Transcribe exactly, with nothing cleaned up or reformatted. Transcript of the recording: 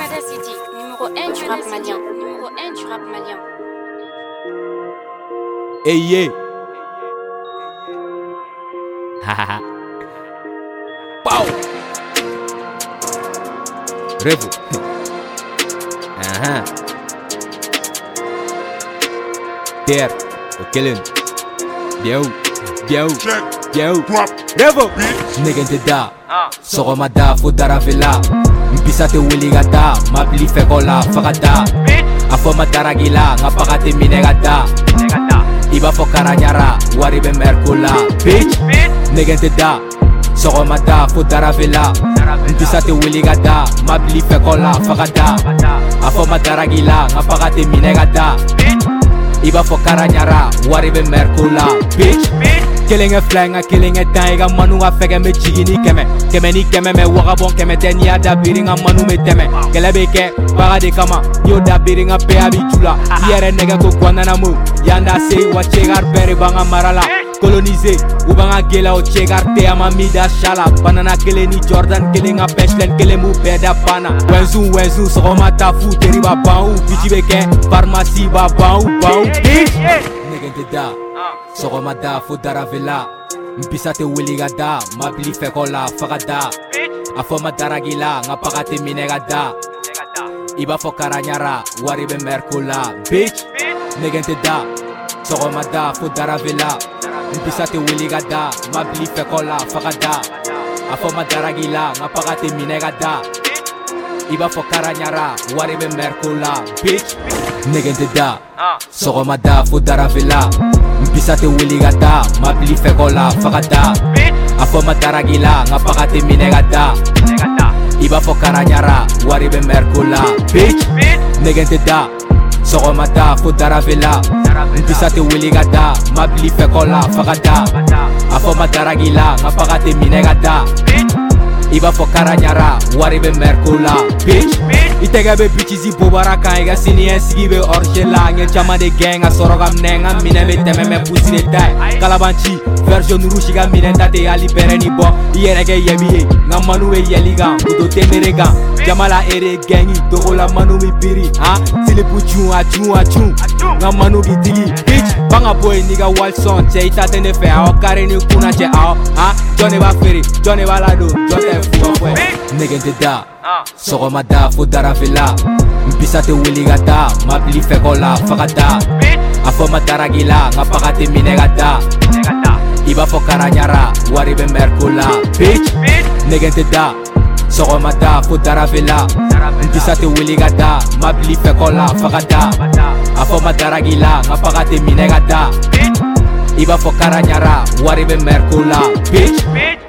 Mada City, numéro un du rap malien. Numéro un du rap malien. Hey yeah. Hahaha. Pow. Revo. Aha. Terre. Okelen. Bien où? Bien où? Bien où? Revo. Nigga te da. Sogoma da fo daravela. Mpisa te wili ga da. Mabili feko la faga da. Afoma daragila. Ngapaka te minega da. Iba fo karanyara. Wari be merkula. Bitch. Nigga te da. Sogoma da fo daravela. Mpisa te wili ga da. Mabili feko la faga da. Afoma daragila. Ngapaka te minega da. Iba fo karanyara. Wari be merkula. Bitch. Killing a flang, a killing a time, a manu a fega me chigini keme. Kemeni keme me wagabon keme ten ya da biring a manu me teme. Kelebeke, parade kama, yo da biring a pe abitula. Yere nega ko guananamu, yanda say wa chegar bere banga marala. Colonisé, ou banga gela o chegar te ama mida shala. Banana killing Jordan killing a peshlen killing mu beda pana. Wenzu wenzu sogoma tafu teriba bau. Bichi beke, pharmacie ba bau bau. Nigga de da. Sogoma da fo daravela. Mpisa te wili ga da. Mabili feko la faga da. Afoma daragila. Ngapaka te minega da. Iba fo karanyara. Wari be merkula. Bitch. Negente da. Sogoma da fo daravela. Mpisa te wili ga da. Mabili feko la faga da. Afoma daragila. Ngapaka te minega da. Iba fo karanyara. Wari be merkula. Bitch. Negente da. Sogoma da fo daravela. Mpisa te wili ga da. Mabili feko la faga da. Afoma daragila. Ngapaka te minega da. Iba fo karanyara. Wari be merkula. Bitch. Negente da. Sogoma da fo daravela. Mpisa te wili ga da. Mabili feko la faga da. Afoma daragila. Ngapaka te minega da. Iba fo karanyara. Wari be merkula. Bitch. Itega be bitches i bobara kan iga sini en sigi be orge la. Nye chama de gang a sorogam nenga mine me teme me pussy de tai. Kalabanchi version rouge iga mine tate ali bere ni bo. Yere ke yebi nga manu be yeliga. Kudo temere ga. Jamala ere gangi dogo la manu mi biri. Ha sili puchu a chu a chu. Nga manu bi digi. Bitch banga boy nigga Walson. Che itate ne fe a kare ni kuna che a. Ha Johnny ba feri Johnny ba lado Johnny fuwa fwe. Nigga te da. Sogoma da fo daravela. Mpisa te wili ga da. Mabili feko la faga da. Afoma daragila. Ngapaka te minega da. Iba fo karanyara. Wari be merkula. Bitch. Negente da. Sogoma da fo daravela. Mpisa te wili ga da. Mabili feko la faga da. Afoma daragila. Ngapaka te minega da. Iba fo karanyara. Wari be merkula. Bitch.